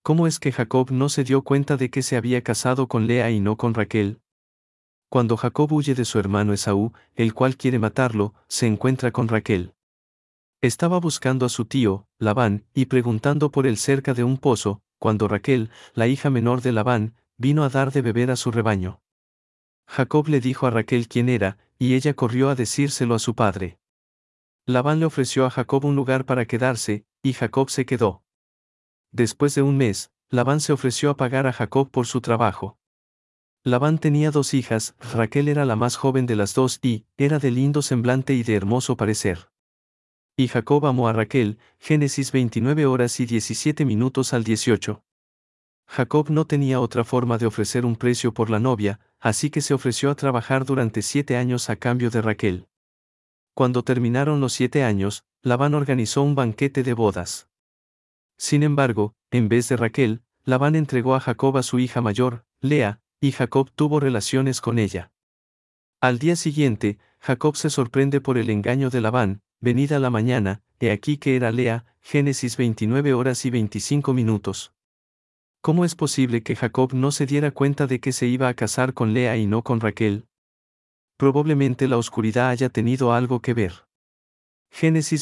¿Cómo es que Jacob no se dio cuenta de que se había casado con Lea y no con Raquel? Cuando Jacob huye de su hermano Esaú, el cual quiere matarlo, se encuentra con Raquel. Estaba buscando a su tío, Labán, y preguntando por él cerca de un pozo, cuando Raquel, la hija menor de Labán, vino a dar de beber a su rebaño. Jacob le dijo a Raquel quién era, y ella corrió a decírselo a su padre. Labán le ofreció a Jacob un lugar para quedarse, y Jacob se quedó. Después de un mes, Labán se ofreció a pagar a Jacob por su trabajo. Labán tenía 2 hijas, Raquel era la más joven de las 2 y era de lindo semblante y de hermoso parecer. Y Jacob amó a Raquel, Génesis 29:17 al 18. Jacob no tenía otra forma de ofrecer un precio por la novia, así que se ofreció a trabajar durante 7 años a cambio de Raquel. Cuando terminaron los 7 años, Labán organizó un banquete de bodas. Sin embargo, en vez de Raquel, Labán entregó a Jacob a su hija mayor, Lea, y Jacob tuvo relaciones con ella. Al día siguiente, Jacob se sorprende por el engaño de Labán, venida la mañana, he aquí que era Lea, Génesis 29:25. ¿Cómo es posible que Jacob no se diera cuenta de que se iba a casar con Lea y no con Raquel? Probablemente la oscuridad haya tenido algo que ver. Génesis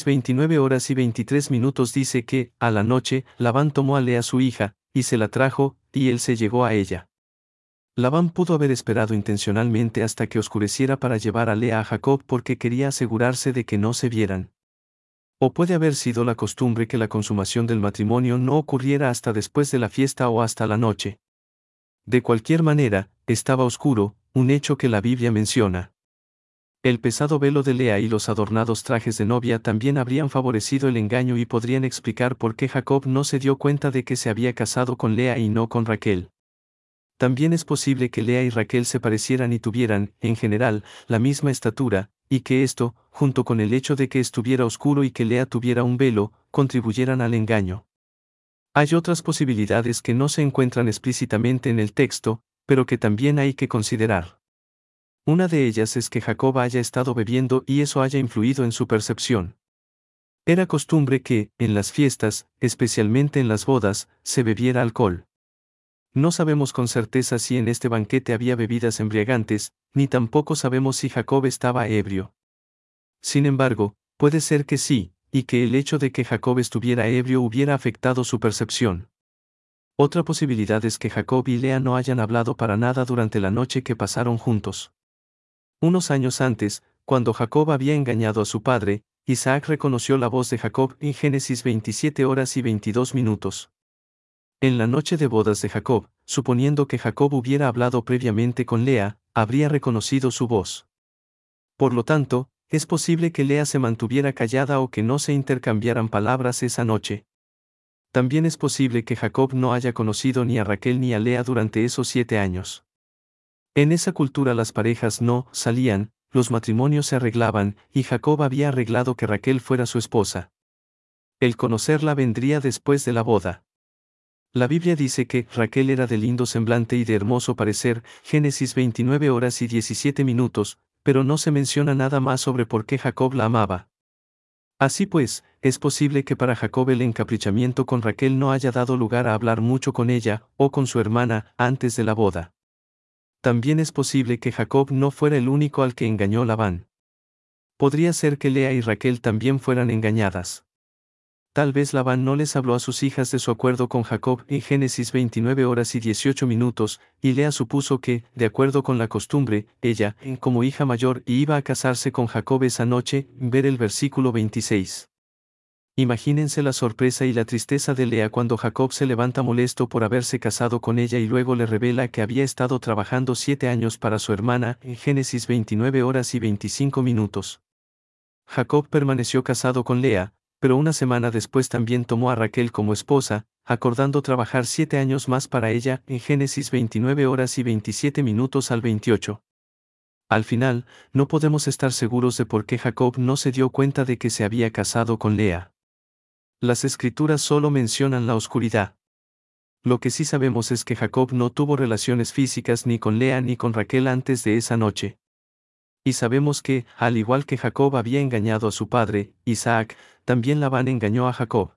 29:23 dice que, a la noche, Labán tomó a Lea su hija, y se la trajo, y él se llegó a ella. Labán pudo haber esperado intencionalmente hasta que oscureciera para llevar a Lea a Jacob porque quería asegurarse de que no se vieran. O puede haber sido la costumbre que la consumación del matrimonio no ocurriera hasta después de la fiesta o hasta la noche. De cualquier manera, estaba oscuro, un hecho que la Biblia menciona. El pesado velo de Lea y los adornados trajes de novia también habrían favorecido el engaño y podrían explicar por qué Jacob no se dio cuenta de que se había casado con Lea y no con Raquel. También es posible que Lea y Raquel se parecieran y tuvieran, en general, la misma estatura, y que esto, junto con el hecho de que estuviera oscuro y que Lea tuviera un velo, contribuyeran al engaño. Hay otras posibilidades que no se encuentran explícitamente en el texto, pero que también hay que considerar. Una de ellas es que Jacob haya estado bebiendo y eso haya influido en su percepción. Era costumbre que, en las fiestas, especialmente en las bodas, se bebiera alcohol. No sabemos con certeza si en este banquete había bebidas embriagantes, ni tampoco sabemos si Jacob estaba ebrio. Sin embargo, puede ser que sí, y que el hecho de que Jacob estuviera ebrio hubiera afectado su percepción. Otra posibilidad es que Jacob y Lea no hayan hablado para nada durante la noche que pasaron juntos. Unos años antes, cuando Jacob había engañado a su padre, Isaac reconoció la voz de Jacob en Génesis 27:22. En la noche de bodas de Jacob, suponiendo que Jacob hubiera hablado previamente con Lea, habría reconocido su voz. Por lo tanto, es posible que Lea se mantuviera callada o que no se intercambiaran palabras esa noche. También es posible que Jacob no haya conocido ni a Raquel ni a Lea durante esos 7 años. En esa cultura las parejas no salían, los matrimonios se arreglaban, y Jacob había arreglado que Raquel fuera su esposa. El conocerla vendría después de la boda. La Biblia dice que Raquel era de lindo semblante y de hermoso parecer, Génesis 29:17, pero no se menciona nada más sobre por qué Jacob la amaba. Así pues, es posible que para Jacob el encaprichamiento con Raquel no haya dado lugar a hablar mucho con ella, o con su hermana, antes de la boda. También es posible que Jacob no fuera el único al que engañó Labán. Podría ser que Lea y Raquel también fueran engañadas. Tal vez Labán no les habló a sus hijas de su acuerdo con Jacob en Génesis 29:18, y Lea supuso que, de acuerdo con la costumbre, ella, como hija mayor, iba a casarse con Jacob esa noche, ver el versículo 26. Imagínense la sorpresa y la tristeza de Lea cuando Jacob se levanta molesto por haberse casado con ella y luego le revela que había estado trabajando 7 años para su hermana, en Génesis 29:25. Jacob permaneció casado con Lea, pero una semana después también tomó a Raquel como esposa, acordando trabajar 7 años más para ella, en Génesis 29:27 al 28. Al final, no podemos estar seguros de por qué Jacob no se dio cuenta de que se había casado con Lea. Las escrituras solo mencionan la oscuridad. Lo que sí sabemos es que Jacob no tuvo relaciones físicas ni con Lea ni con Raquel antes de esa noche. Y sabemos que, al igual que Jacob había engañado a su padre, Isaac, también Labán engañó a Jacob.